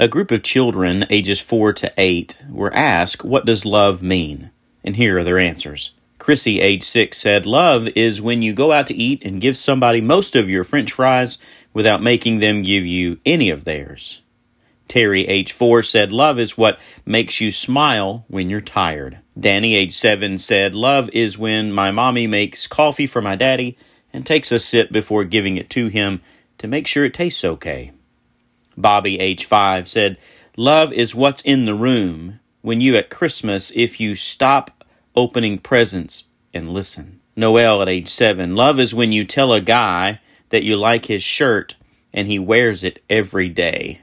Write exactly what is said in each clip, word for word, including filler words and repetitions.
A group of children, ages four to eight, were asked, "What does love mean?" And here are their answers. Chrissy, age six, said, "Love is when you go out to eat and give somebody most of your French fries without making them give you any of theirs." Terry, age four, said, "Love is what makes you smile when you're tired." Danny, age seven, said, "Love is when my mommy makes coffee for my daddy and takes a sip before giving it to him to make sure it tastes okay." Bobby, age five, said, "Love is what's in the room when you at Christmas if you stop opening presents and listen." Noel, at age seven, "Love is when you tell a guy that you like his shirt and he wears it every day."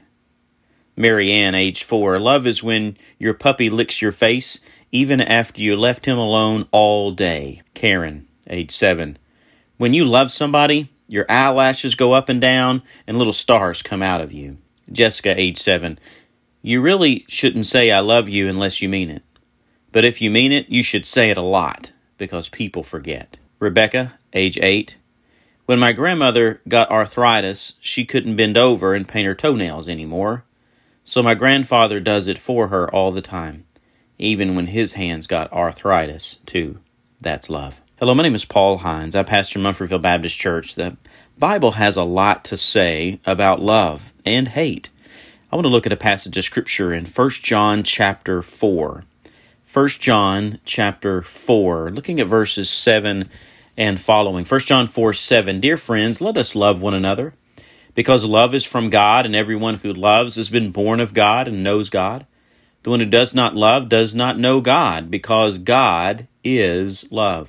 Mary Ann, age four, "Love is when your puppy licks your face even after you left him alone all day." Karen, age seven, "When you love somebody, your eyelashes go up and down and little stars come out of you." Jessica, age seven, "You really shouldn't say I love you unless you mean it. But if you mean it, you should say it a lot because people forget." Rebecca, age eight, "When my grandmother got arthritis, she couldn't bend over and paint her toenails anymore. So my grandfather does it for her all the time, even when his hands got arthritis, too." That's love. Hello, my name is Paul Hines. I pastor Munfordville Baptist Church. The Bible has a lot to say about love and hate. I want to look at a passage of Scripture in First John chapter four. First John chapter four, looking at verses seven and following. First John four, seven, "Dear friends, let us love one another, because love is from God, and everyone who loves has been born of God and knows God. The one who does not love does not know God, because God is love.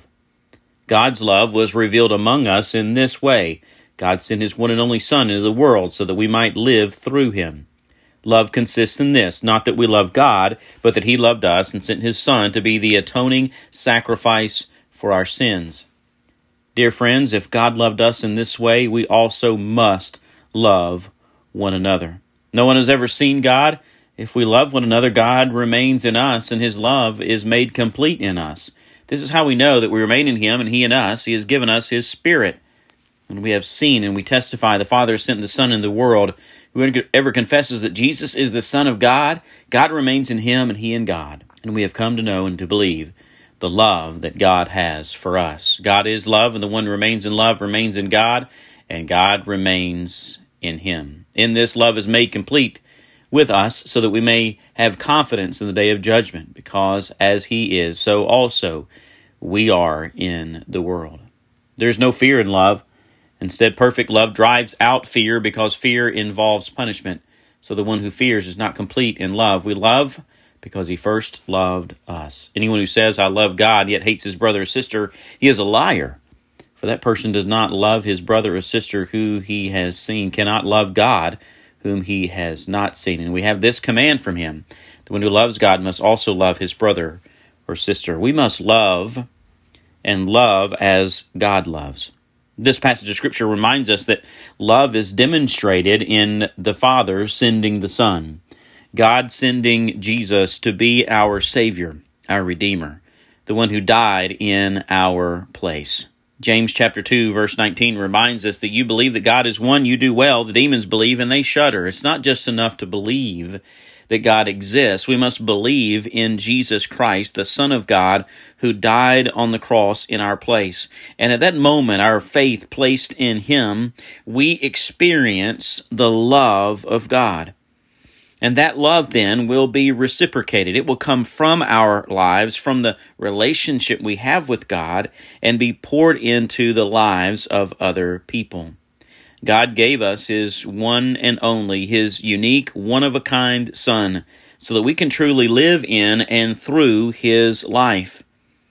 God's love was revealed among us in this way. God sent his one and only Son into the world so that we might live through him. Love consists in this, not that we love God, but that he loved us and sent his Son to be the atoning sacrifice for our sins. Dear friends, if God loved us in this way, we also must love one another. No one has ever seen God. If we love one another, God remains in us, and his love is made complete in us. This is how we know that we remain in him and he in us. He has given us his Spirit. And we have seen and we testify the Father sent the Son into the world. Whoever confesses that Jesus is the Son of God, God remains in him and he in God. And we have come to know and to believe the love that God has for us. God is love, and the one who remains in love remains in God, and God remains in him. In this, love is made complete with us so that we may have confidence in the day of judgment, because as he is, so also we are in the world. There's no fear in love. Instead, perfect love drives out fear, because fear involves punishment. So the one who fears is not complete in love. We love because he first loved us. Anyone who says, "I love God," yet hates his brother or sister, he is a liar. For that person does not love his brother or sister who he has seen, cannot love God whom he has not seen. And we have this command from him: the one who loves God must also love his brother or sister. We must love and love as God loves. This passage of Scripture reminds us that love is demonstrated in the Father sending the Son, God sending Jesus to be our Savior, our Redeemer, the one who died in our place. James chapter two, verse nineteen reminds us that you believe that God is one, you do well. The demons believe and they shudder. It's not just enough to believe that God exists. We must believe in Jesus Christ, the Son of God, who died on the cross in our place. And at that moment, our faith placed in him, we experience the love of God. And that love then will be reciprocated. It will come from our lives, from the relationship we have with God, and be poured into the lives of other people. God gave us his one and only, his unique, one-of-a-kind Son, so that we can truly live in and through his life.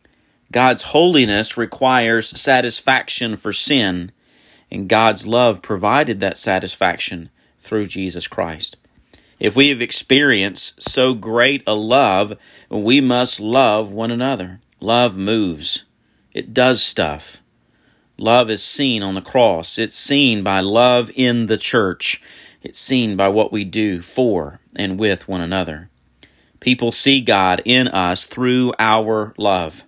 God's holiness requires satisfaction for sin, and God's love provided that satisfaction through Jesus Christ. If we have experienced so great a love, we must love one another. Love moves. It does stuff. Love is seen on the cross. It's seen by love in the church. It's seen by what we do for and with one another. People see God in us through our love.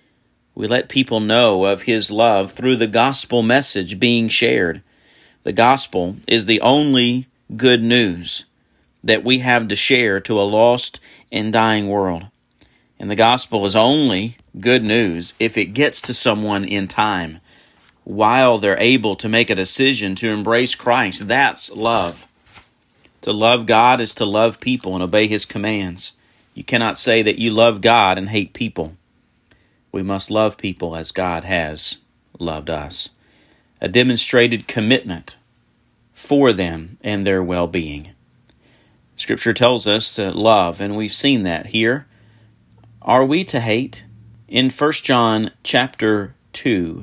We let people know of his love through the gospel message being shared. The gospel is the only good news. that we have to share to a lost and dying world. And the gospel is only good news if it gets to someone in time, while they're able to make a decision to embrace Christ. That's love. To love God is to love people and obey His commands. You cannot say that you love God and hate people. We must love people as God has loved us. A demonstrated commitment for them and their well-being. Scripture tells us to love, and we've seen that here. Are we to hate? In First John chapter two,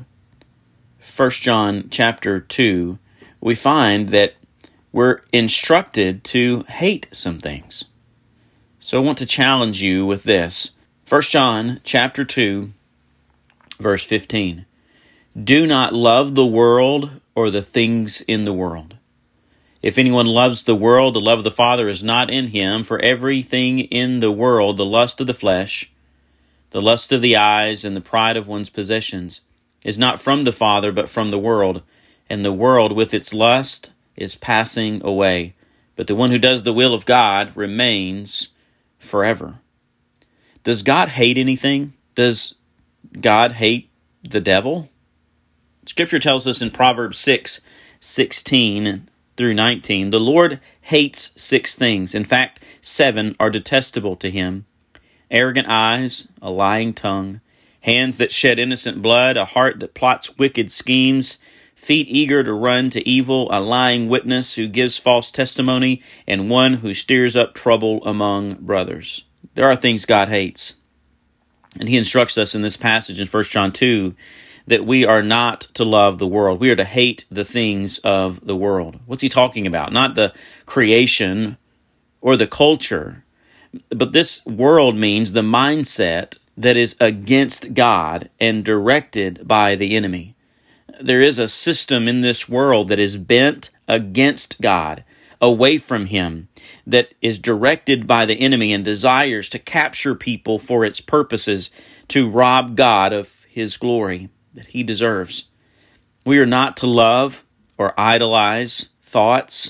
First John chapter two, we find that we're instructed to hate some things. So I want to challenge you with this. First John chapter two, verse fifteen. Do not love the world or the things in the world. If anyone loves the world, the love of the Father is not in him. For everything in the world, the lust of the flesh, the lust of the eyes, and the pride of one's possessions, is not from the Father, but from the world. And the world with its lust is passing away. But the one who does the will of God remains forever. Does God hate anything? Does God hate the devil? Scripture tells us in Proverbs six, sixteen through nineteen, the Lord hates six things. In fact, seven are detestable to Him. Arrogant eyes, a lying tongue, hands that shed innocent blood, a heart that plots wicked schemes, feet eager to run to evil, a lying witness who gives false testimony, and one who stirs up trouble among brothers. There are things God hates. And He instructs us in this passage in First John two that we are not to love the world. We are to hate the things of the world. What's He talking about? Not the creation or the culture, but this world means the mindset that is against God and directed by the enemy. There is a system in this world that is bent against God, away from Him, that is directed by the enemy and desires to capture people for its purposes, to rob God of His glory that He deserves. We are not to love or idolize thoughts,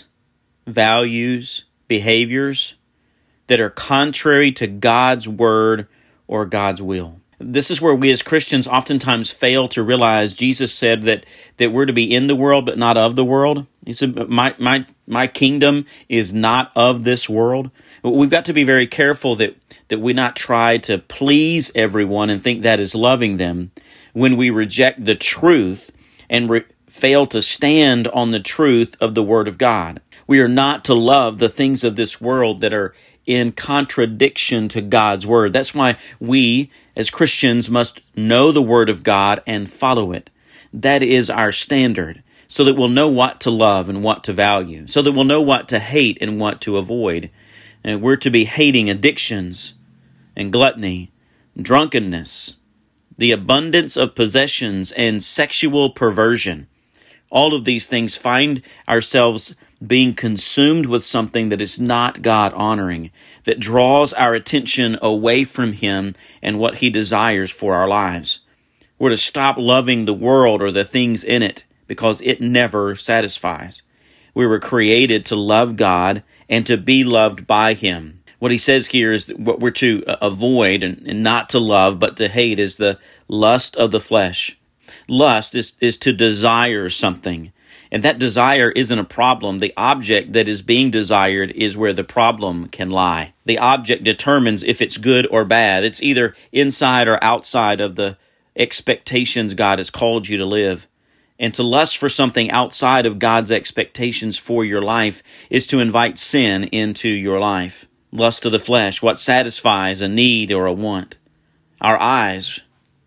values, behaviors that are contrary to God's word or God's will. This is where we as Christians oftentimes fail to realize Jesus said that, that we're to be in the world but not of the world. He said, my, my, my kingdom is not of this world. We've got to be very careful that, that we not try to please everyone and think that is loving them when we reject the truth and re- fail to stand on the truth of the Word of God. We are not to love the things of this world that are in contradiction to God's Word. That's why we, as Christians, must know the Word of God and follow it. That is our standard, so that we'll know what to love and what to value, so that we'll know what to hate and what to avoid. And we're to be hating addictions and gluttony, drunkenness, the abundance of possessions, and sexual perversion. All of these things find ourselves being consumed with something that is not God-honoring, that draws our attention away from Him and what He desires for our lives. We're to stop loving the world or the things in it because it never satisfies. We were created to love God and to be loved by Him. What He says here is that what we're to avoid and not to love but to hate is the lust of the flesh. Lust is, is to desire something. And that desire isn't a problem. The object that is being desired is where the problem can lie. The object determines if it's good or bad. It's either inside or outside of the expectations God has called you to live. And to lust for something outside of God's expectations for your life is to invite sin into your life. Lust of the flesh, what satisfies a need or a want. Our eyes,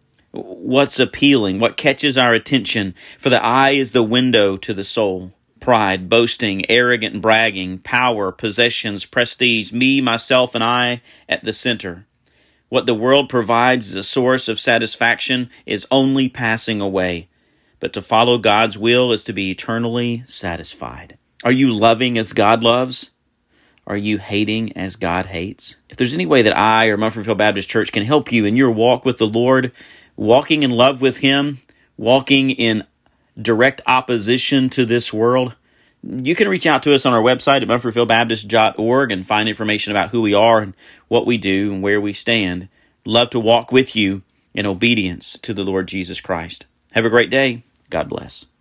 what's appealing, what catches our attention, for the eye is the window to the soul. Pride, boasting, arrogant bragging, power, possessions, prestige, me, myself, and I at the center. What the world provides as a source of satisfaction is only passing away. But to follow God's will is to be eternally satisfied. Are you loving as God loves? Are you hating as God hates? If there's any way that I or Mumfordville Baptist Church can help you in your walk with the Lord, walking in love with Him, walking in direct opposition to this world, You can reach out to us on our website at munfordville baptist dot org and find information about who we are and what we do and where we stand. Love to walk with you in obedience to the Lord Jesus Christ. Have a great day. God bless.